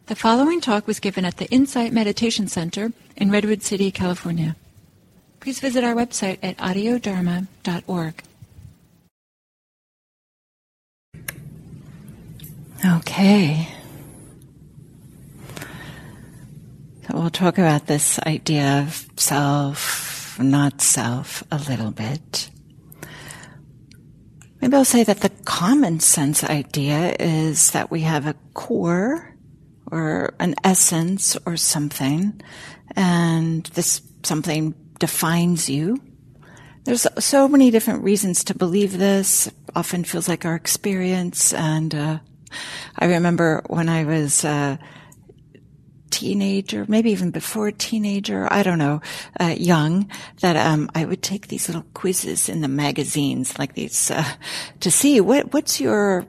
The following talk was given at the Insight Meditation Center in Redwood City, California. Please visit our website at audiodharma.org. Okay. So we'll talk about this idea of self, not self, a little bit. Maybe I'll say that the common sense idea is that we have a core or an essence or something, and this something defines you. There's so many different reasons to believe this. It often feels like our experience, and I remember when I was a teenager, maybe even before teenager, I don't know, young, that I would take these little quizzes in the magazines, like these, to see what's your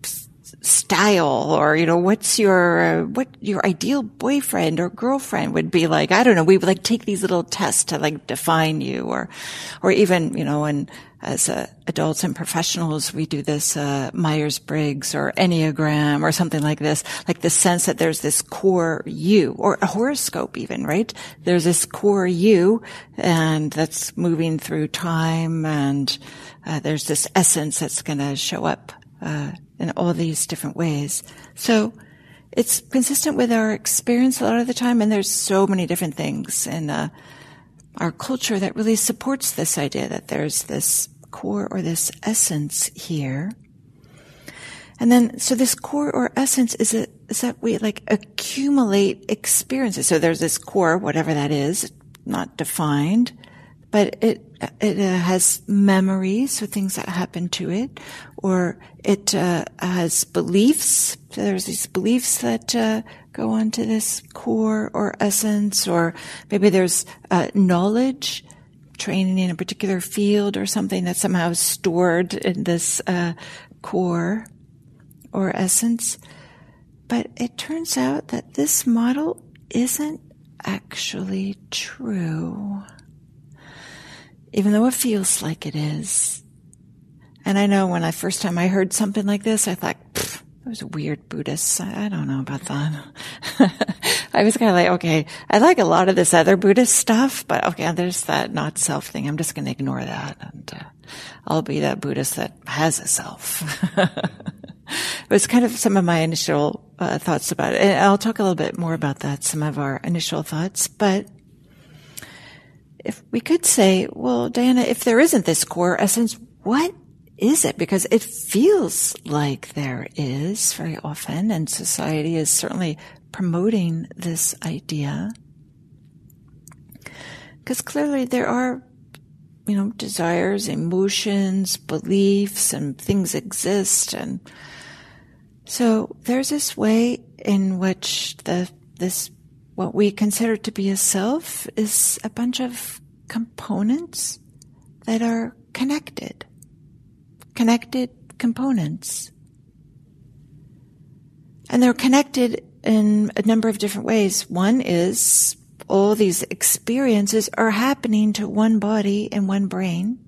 style, or what's what your ideal boyfriend or girlfriend would be like. I don't know. We would take these little tests to define you, or even and as adults and professionals, we do this Myers-Briggs or Enneagram or something like this, like the sense that there's this core you, or a horoscope even, right? There's this core you, and that's moving through time, and there's this essence that's going to show up in all these different ways. So it's consistent with our experience a lot of the time, and there's so many different things in our culture that really supports this idea that there's this core or this essence here. And then, so this core or essence is that we accumulate experiences. So there's this core, whatever that is, not defined, but it has memories, so things that happen to it, or it has beliefs. So there's these beliefs that go onto this core or essence, or maybe there's knowledge, training in a particular field or something that's somehow stored in this core or essence. But it turns out that this model isn't actually true, even though it feels like it is. And I know when I first time I heard something like this, I thought, those weird Buddhists. I don't know about that. I was kind of like, okay, I like a lot of this other Buddhist stuff, but okay, there's that not self thing. I'm just going to ignore that, and I'll be that Buddhist that has a self. It was kind of some of my initial thoughts about it. And I'll talk a little bit more about that, some of our initial thoughts. But if we could say, well, Diana, if there isn't this core essence, what is it? Because it feels like there is very often, and society is certainly promoting this idea. Because clearly there are, desires, emotions, beliefs, and things exist. And so there's this way in which this what we consider to be a self is a bunch of components that are connected components. And they're connected in a number of different ways. One is all these experiences are happening to one body and one brain.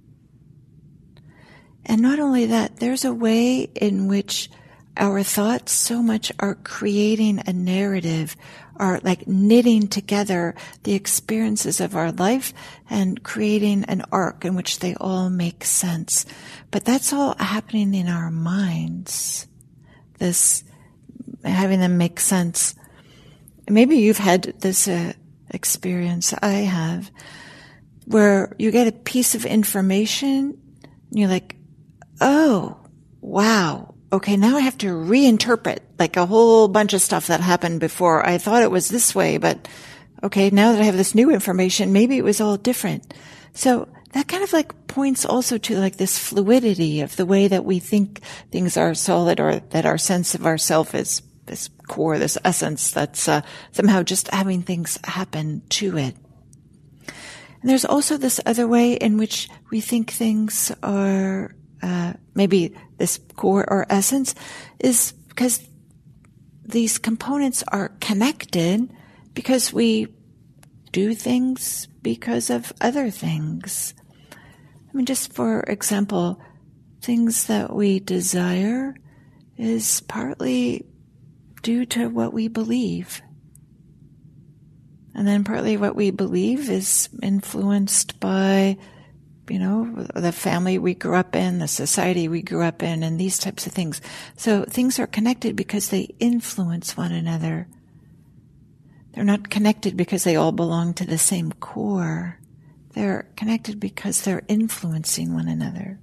And not only that, there's a way in which our thoughts so much are creating a narrative, are knitting together the experiences of our life and creating an arc in which they all make sense. But that's all happening in our minds. This, having them make sense. Maybe you've had this experience, I have, where you get a piece of information and you're like, oh, wow. Okay, now I have to reinterpret a whole bunch of stuff that happened before. I thought it was this way, but okay, now that I have this new information, maybe it was all different. So that kind of points also to this fluidity of the way that we think things are solid, or that our sense of ourself is this core, this essence that's somehow just having things happen to it. And there's also this other way in which we think things are maybe this core or essence is because these components are connected because we do things because of other things. Just for example, things that we desire is partly due to what we believe. And then partly what we believe is influenced by, the family we grew up in, the society we grew up in, and these types of things. So things are connected because they influence one another. They're not connected because they all belong to the same core. They're connected because they're influencing one another.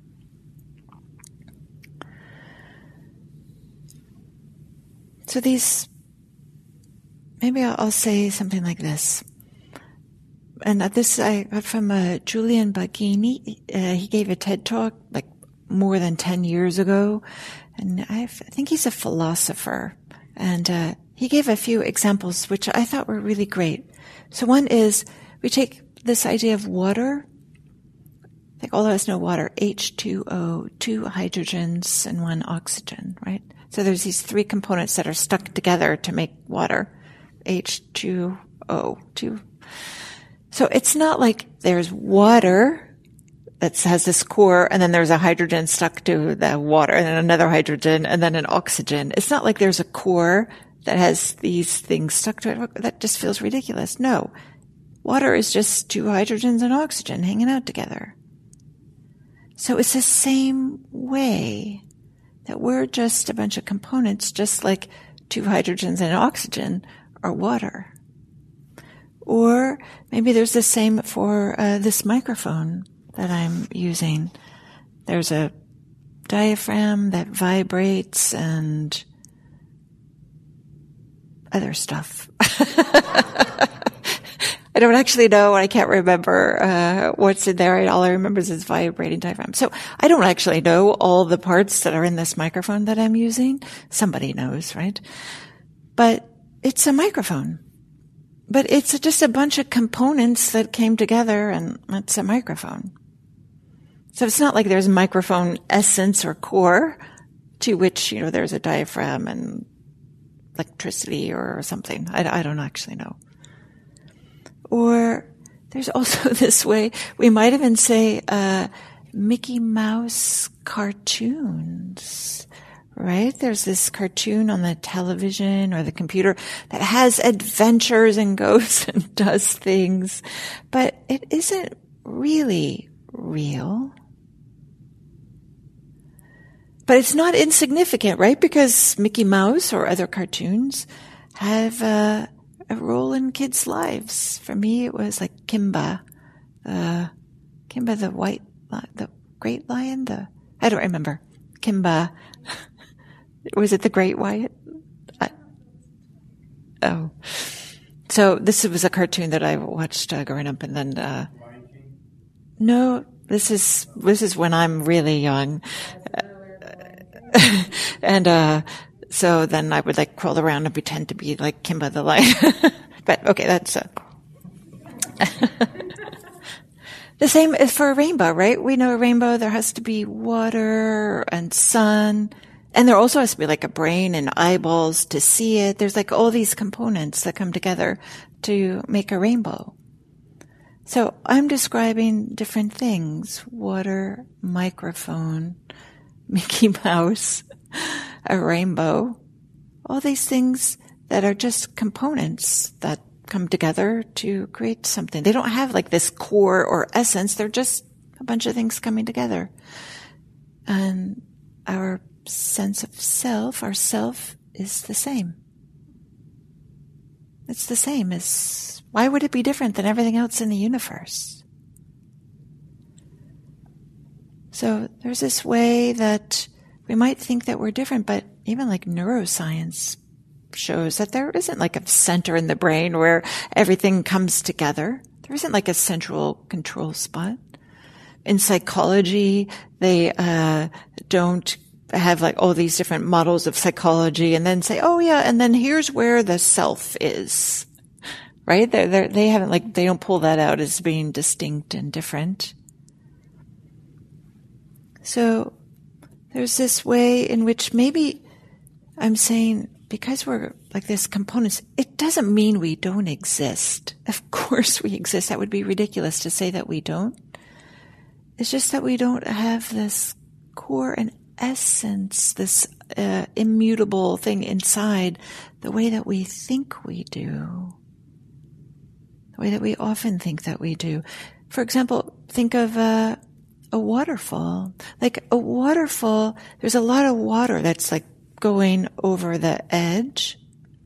So maybe I'll say something like this. And this I got from Julian Baggini. He gave a TED Talk like more than 10 years ago. And I think he's a philosopher. And he gave a few examples which I thought were really great. So one is, we take this idea of water. I think all of us know water, H2O, 2 hydrogens and 1 oxygen, right? So there's these 3 components that are stuck together to make water. H2O, 2. So it's not like there's water that has this core, and then there's a hydrogen stuck to the water, and then another hydrogen, and then an oxygen. It's not like there's a core that has these things stuck to it. That just feels ridiculous. No. Water is just 2 hydrogens and oxygen hanging out together. So it's the same way that we're just a bunch of components, just like 2 hydrogens and oxygen are water. Or maybe there's the same for this microphone that I'm using. There's a diaphragm that vibrates and other stuff. I don't actually know, and I can't remember what's in there. All I remember is this vibrating diaphragm. So I don't actually know all the parts that are in this microphone that I'm using. Somebody knows, right? But it's a microphone. But it's just a bunch of components that came together, and it's a microphone. So it's not like there's microphone essence or core to which, there's a diaphragm and electricity or something. I don't actually know. Or there's also this way, we might even say Mickey Mouse cartoons, right? There's this cartoon on the television or the computer that has adventures and goes and does things, but it isn't really real. But it's not insignificant, right? Because Mickey Mouse or other cartoons have a role in kids' lives. For me, it was like Kimba the great lion, I don't remember. Kimba. Was it the Great Wyatt? So this was a cartoon that I watched growing up, and then no, this is when I'm really young, and so then I would like crawl around and pretend to be like Kimba the lion. But okay, that's the same is for a rainbow, right? We know a rainbow, there has to be water and sun. And there also has to be like a brain and eyeballs to see it. There's like all these components that come together to make a rainbow. So I'm describing different things. Water, microphone, Mickey Mouse, a rainbow. All these things that are just components that come together to create something. They don't have like this core or essence. They're just a bunch of things coming together. And our sense of self, our self, is the same. It's the same as, why would it be different than everything else in the universe? So there's this way that we might think that we're different, but even like neuroscience shows that there isn't like a center in the brain where everything comes together. There isn't like a central control spot. In psychology, they don't have like all these different models of psychology and then say, oh yeah, and then here's where the self is, right? They haven't like, they don't pull that out as being distinct and different. So there's this way in which maybe I'm saying, because we're like this components, it doesn't mean we don't exist. Of course we exist. That would be ridiculous to say that we don't. It's just that we don't have this core and essence, this immutable thing inside, the way that we think we do, the way that we often think that we do. For example, think of a waterfall. Like a waterfall, there's a lot of water that's like going over the edge.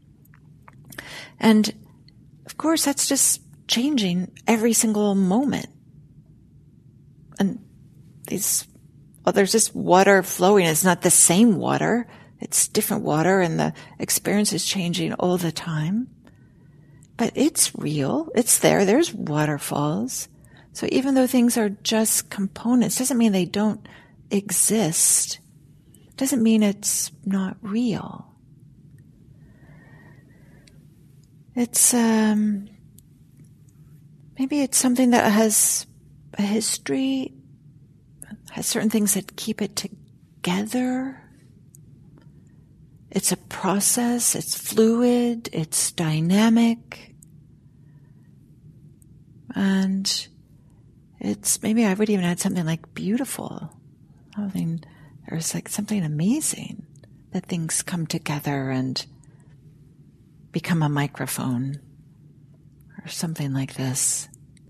And of course, that's just changing every single moment. And there's just water flowing. It's not the same water. It's different water, and the experience is changing all the time. But it's real. It's there. There's waterfalls. So even though things are just components, doesn't mean they don't exist. Doesn't mean it's not real. It's, maybe it's something that has a history, has certain things that keep it together. It's a process, it's fluid, it's dynamic. And it's, maybe I would even add something like beautiful. I mean, there's like something amazing that things come together and become a microphone or something like this.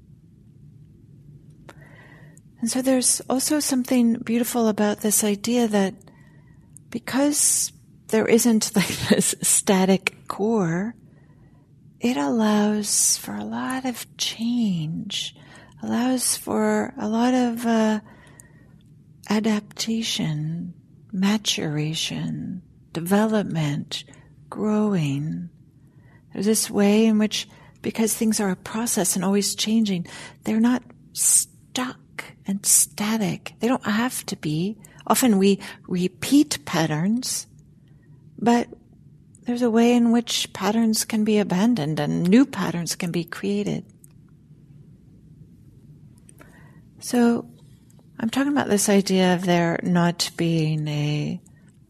And so there's also something beautiful about this idea that because there isn't like this static core, it allows for a lot of change, allows for a lot of adaptation, maturation, development, growing. There's this way in which, because things are a process and always changing, they're not stuck and static. They don't have to be. Often we repeat patterns, but there's a way in which patterns can be abandoned and new patterns can be created. So I'm talking about this idea of there not being a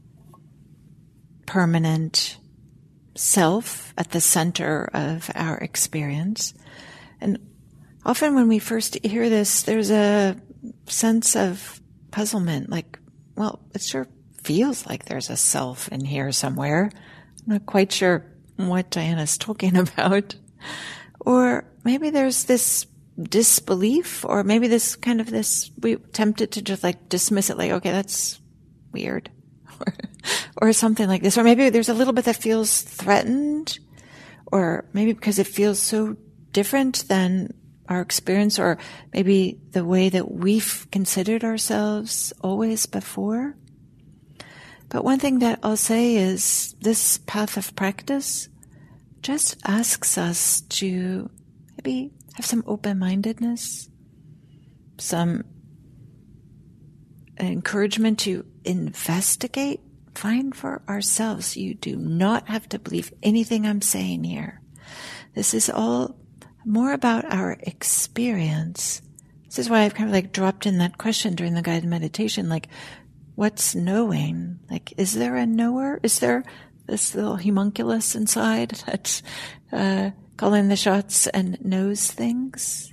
permanent self at the center of our experience. And often when we first hear this, there's a sense of puzzlement, like, well, it sure feels like there's a self in here somewhere. I'm not quite sure what Diana's talking about. Or maybe there's this disbelief, or maybe this kind of this, we tempted to just like dismiss it, like, okay, that's weird, or something like this. Or maybe there's a little bit that feels threatened, or maybe because it feels so different than our experience, or maybe the way that we've considered ourselves always before. But one thing that I'll say is this path of practice just asks us to maybe have some open-mindedness, some encouragement to investigate, find for ourselves. You do not have to believe anything I'm saying here. This is all more about our experience. This is why I've kind of like dropped in that question during the guided meditation, like, what's knowing? Like, is there a knower? Is there this little homunculus inside that's calling the shots and knows things?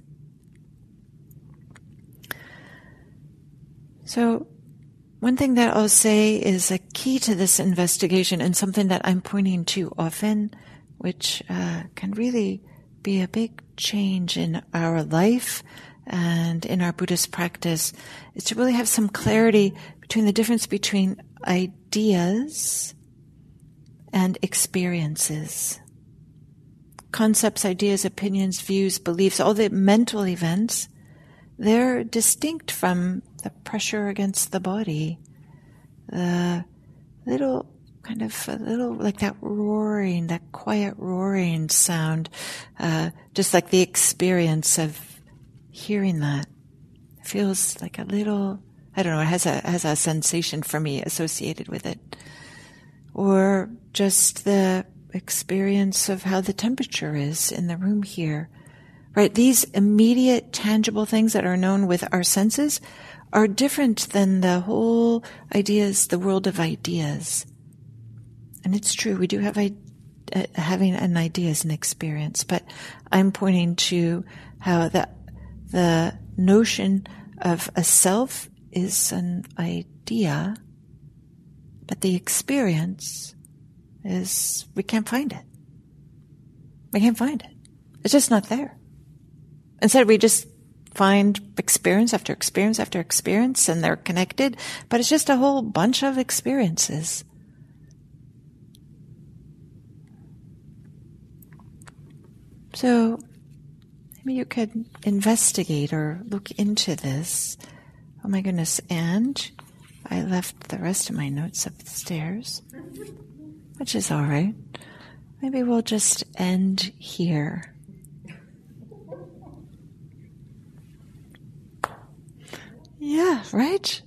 So one thing that I'll say is a key to this investigation, and something that I'm pointing to often, which can really be a big change in our life and in our Buddhist practice, is to really have some clarity between the difference between ideas and experiences. Concepts, ideas, opinions, views, beliefs, all the mental events, they're distinct from the pressure against the body, the little kind of a little like that roaring, that quiet roaring sound, just like the experience of hearing that feels like a little, I don't know, it has a sensation for me associated with it. Or just the experience of how the temperature is in the room here. Right? These immediate, tangible things that are known with our senses are different than the whole ideas, the world of ideas. And it's true, we do have having an idea as an experience, but I'm pointing to how the notion of a self is an idea, But the experience is, we can't find it. We can't find it. It's just not there. Instead, we just find experience after experience after experience, and they're connected, but it's just a whole bunch of experiences. So maybe you could investigate or look into this. Oh my goodness, and I left the rest of my notes upstairs, which is all right. Maybe we'll just end here. Yeah, right?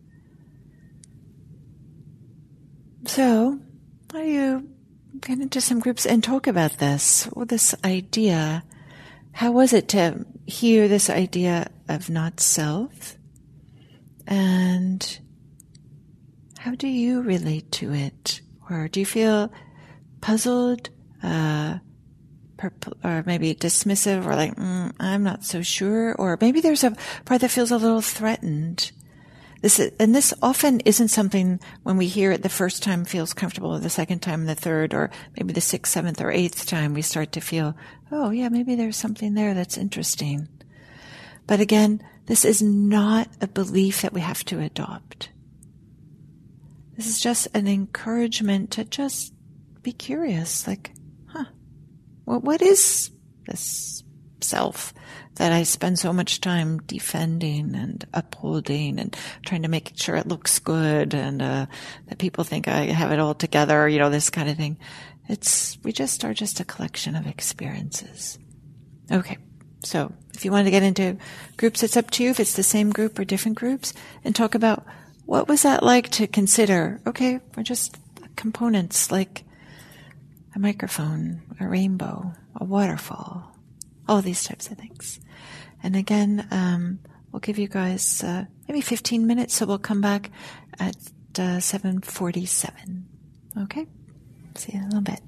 So, why don't you get into some groups and talk about this, or this idea. How was it to hear this idea of not self? And how do you relate to it? Or do you feel puzzled, or maybe dismissive, or like, I'm not so sure? Or maybe there's a part that feels a little threatened. This often isn't something when we hear it the first time feels comfortable, or the second time, the third, or maybe the sixth, seventh, or eighth time we start to feel, oh yeah, maybe there's something there that's interesting. But again, this is not a belief that we have to adopt. This is just an encouragement to just be curious, like, well, what is this self that I spend so much time defending and upholding and trying to make sure it looks good and that people think I have it all together, this kind of thing. We just are just a collection of experiences. Okay, so if you want to get into groups, it's up to you if it's the same group or different groups, and talk about what was that like to consider, okay, we're just components like a microphone, a rainbow, a waterfall, all these types of things. And again, we'll give you guys maybe 15 minutes, so we'll come back at 7:47. Okay? See you in a little bit.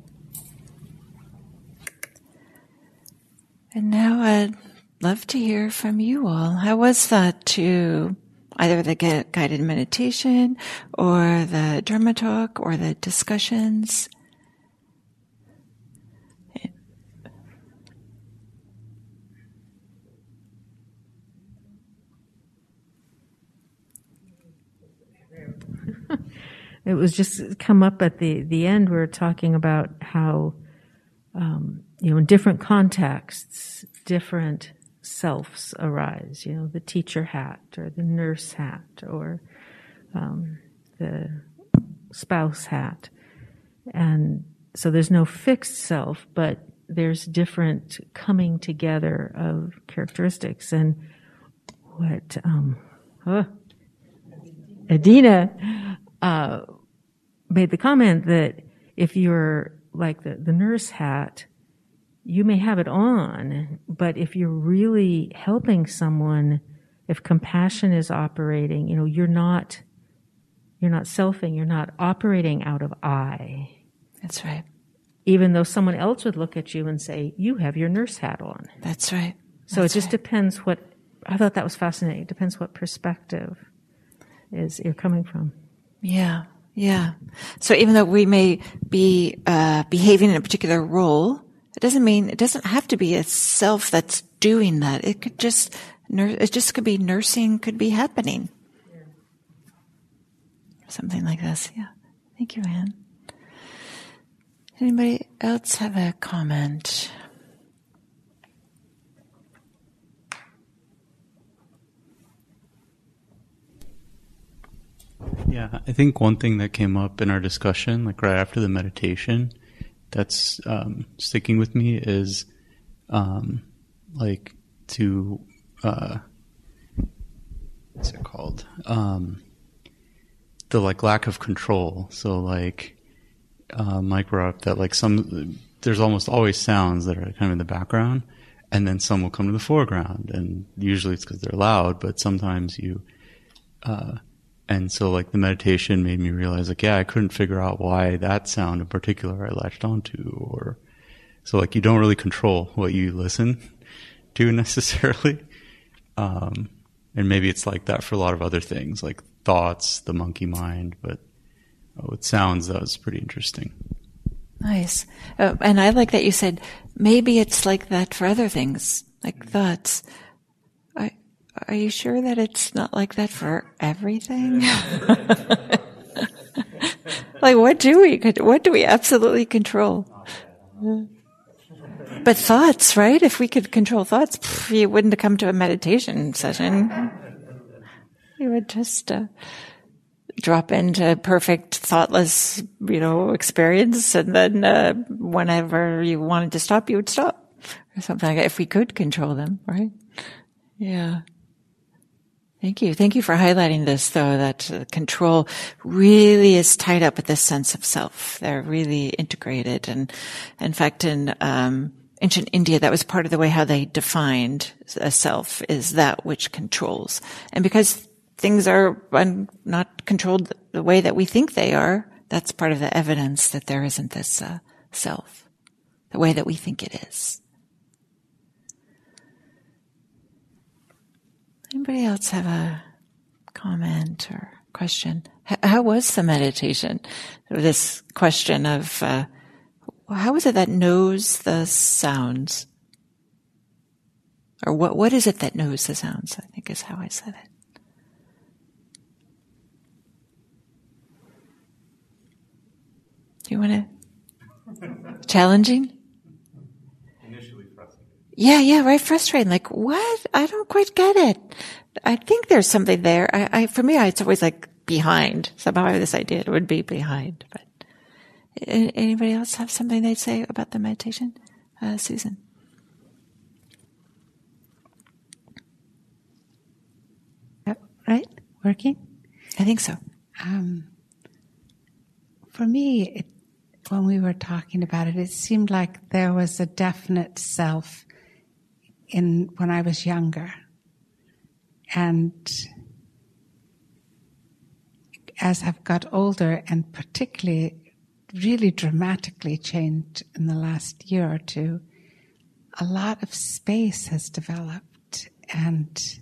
And now I'd love to hear from you all. How was that to either the guided meditation or the Dharma talk or the discussions? It was just come up at the end. We were talking about how, in different contexts, different selves arise. The teacher hat or the nurse hat or the spouse hat. And so there's no fixed self, but there's different coming together of characteristics. And what Adina made the comment that if you're like the nurse hat, you may have it on, but if you're really helping someone, if compassion is operating, you're not selfing, you're not operating out of I. That's right. Even though someone else would look at you and say, you have your nurse hat on. That's right. So it just depends I thought that was fascinating. It depends what perspective is you're coming from. Yeah. Yeah. So even though we may be behaving in a particular role, it doesn't have to be a self that's doing that. It could just could be nursing, could be happening. Yeah. Something like this. Yeah. Thank you, Anne. Anybody else have a comment? Yeah, I think one thing that came up in our discussion, like right after the meditation, that's sticking with me is what's it called? The lack of control. So Mike brought up that there's almost always sounds that are kind of in the background, and then some will come to the foreground, and usually it's because they're loud, but sometimes and so the meditation made me realize I couldn't figure out why that sound in particular I latched onto, so you don't really control what you listen to necessarily. And maybe it's like that for a lot of other things, like thoughts, the monkey mind, but with sounds, that was pretty interesting. Nice. And I like that you said, maybe it's like that for other things, like thoughts. Are you sure that it's not like that for everything? Like, what do we absolutely control? But thoughts, right? If we could control thoughts, you wouldn't have come to a meditation session. You would just drop into perfect, thoughtless, experience, and then whenever you wanted to stop, you would stop, or something like that. If we could control them, right? Yeah. Thank you. Thank you for highlighting this, though, that control really is tied up with this sense of self. They're really integrated. And in fact, in ancient India, that was part of the way how they defined a self, is that which controls. And because things are not controlled the way that we think they are, that's part of the evidence that there isn't this self, the way that we think it is. Anybody else have a comment or question? How was the meditation? This question of how is it that knows the sounds? Or what is it that knows the sounds, I think is how I said it. Do you want to? Challenging? Yeah, right. Frustrating. Like, what? I don't quite get it. I think there's something there. For me, it's always like behind. Somehow I have this idea it would be behind. But anybody else have something they'd say about the meditation? Susan. Right? Working? I think so. For me, when we were talking about it, it seemed like there was a definite self when I was younger. And as I've got older, and particularly really dramatically changed in the last year or two, a lot of space has developed and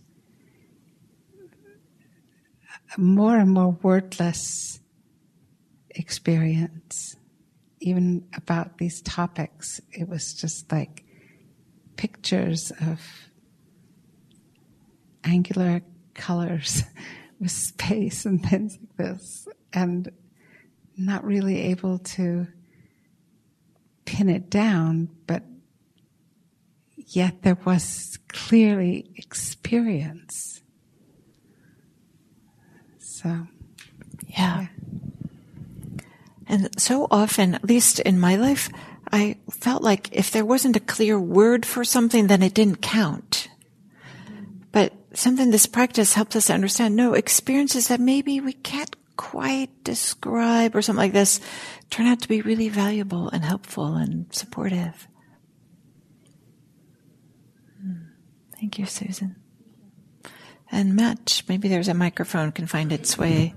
more and more wordless experience. Even about these topics, it was just like pictures of angular colors with space and things like this, and not really able to pin it down, but yet there was clearly experience. So, yeah. And so often, at least in my life, I felt like if there wasn't a clear word for something, then it didn't count. But something this practice helps us to understand, no, experiences that maybe we can't quite describe or something like this turn out to be really valuable and helpful and supportive. Thank you, Susan. And Matt, maybe there's a microphone can find its way.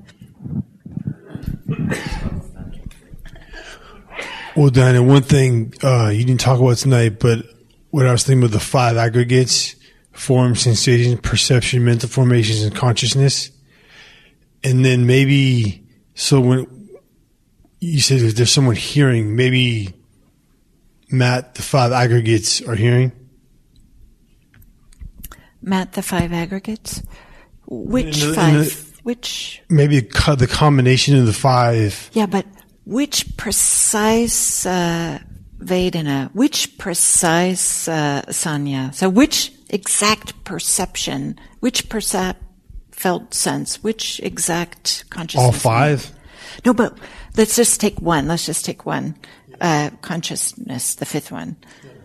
Well, Diana, one thing you didn't talk about tonight, but what I was thinking about the 5 aggregates: form, sensation, perception, mental formations, and consciousness. And then maybe, so when you said if there's someone hearing, maybe, Matt, the 5 aggregates are hearing? Matt, the 5 aggregates? Which 5? Which? Maybe the combination of the 5. Yeah, but which precise Vedana, which precise Sanya? So which exact perception, which felt sense, which exact consciousness? All 5? No, but let's just take one. Consciousness, the 5th one.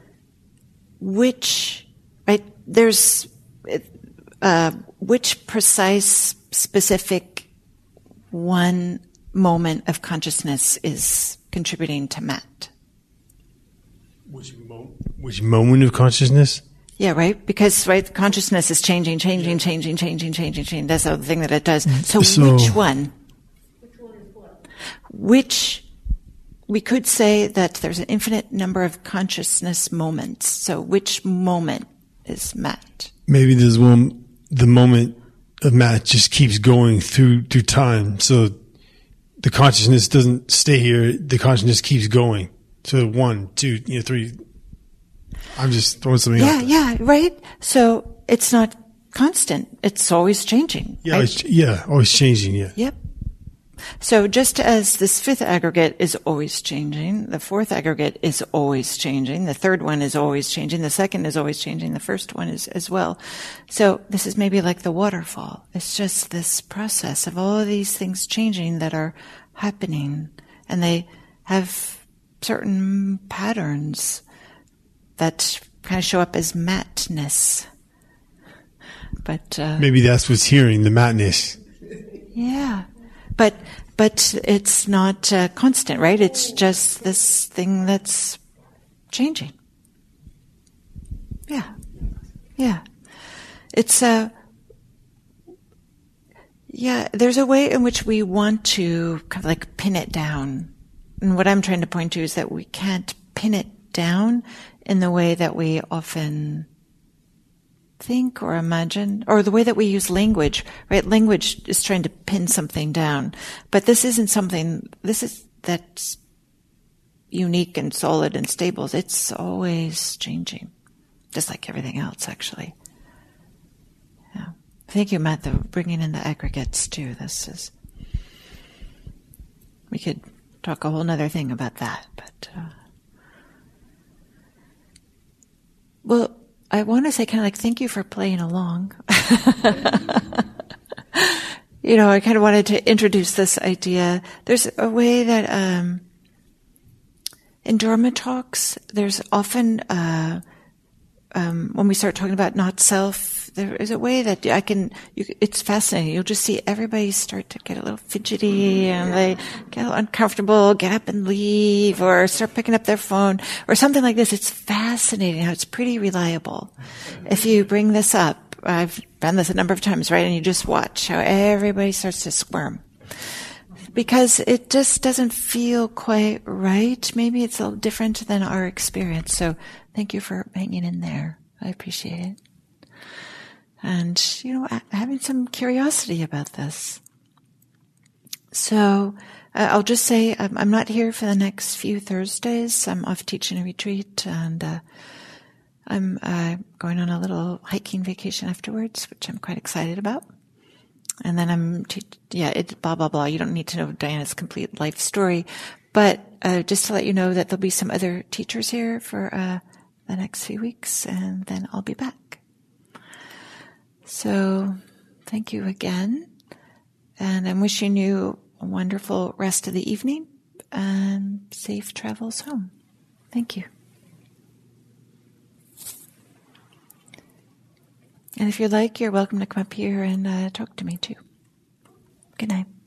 Which, right, there's, which precise, specific one moment of consciousness is contributing to Matt? Which moment of consciousness? Yeah, right? Because, right, consciousness is changing. That's the thing that it does. So which one? Which one is what? Which, we could say that there's an infinite number of consciousness moments. So which moment is Matt? Maybe there's the moment of Matt just keeps going through time. So the consciousness doesn't stay here. The consciousness keeps going. So 1, 2, 3. I'm just throwing something out there. Yeah, right? So it's not constant. It's always changing. Yeah, right? Always changing, yeah. Yep. So just as this fifth aggregate is always changing, the fourth aggregate is always changing, the third one is always changing, the second is always changing, the first one is as well. So this is maybe like the waterfall. It's just this process of all of these things changing that are happening, and they have certain patterns that kind of show up as matness. But maybe that's what's hearing, the matness. Yeah. But it's not constant, right? It's just this thing that's changing. Yeah. It's there's a way in which we want to kind of like pin it down. And what I'm trying to point to is that we can't pin it down in the way that we often think or imagine, or the way that we use language, right? Language is trying to pin something down, but this isn't something, that's unique and solid and stable. It's always changing, just like everything else, actually. Yeah. Thank you, Matt, for bringing in the aggregates too. We could talk a whole nother thing about that, but, well, I want to say kind of like thank you for playing along. I kind of wanted to introduce this idea. There's a way that in Dharma talks, there's often when we start talking about not self, there is a way that it's fascinating. You'll just see everybody start to get a little fidgety and they get a little uncomfortable, get up and leave, or start picking up their phone, or something like this. It's fascinating how it's pretty reliable. If you bring this up, I've done this a number of times, right? And you just watch how everybody starts to squirm. Because it just doesn't feel quite right. Maybe it's a little different than our experience. So thank you for hanging in there. I appreciate it. And, having some curiosity about this. So I'll just say I'm not here for the next few Thursdays. I'm off teaching a retreat, and I'm going on a little hiking vacation afterwards, which I'm quite excited about. And then blah, blah, blah. You don't need to know Diana's complete life story. But just to let you know that there'll be some other teachers here for the next few weeks, and then I'll be back. So thank you again. And I'm wishing you a wonderful rest of the evening and safe travels home. Thank you. And if you like, you're welcome to come up here and talk to me too. Good night.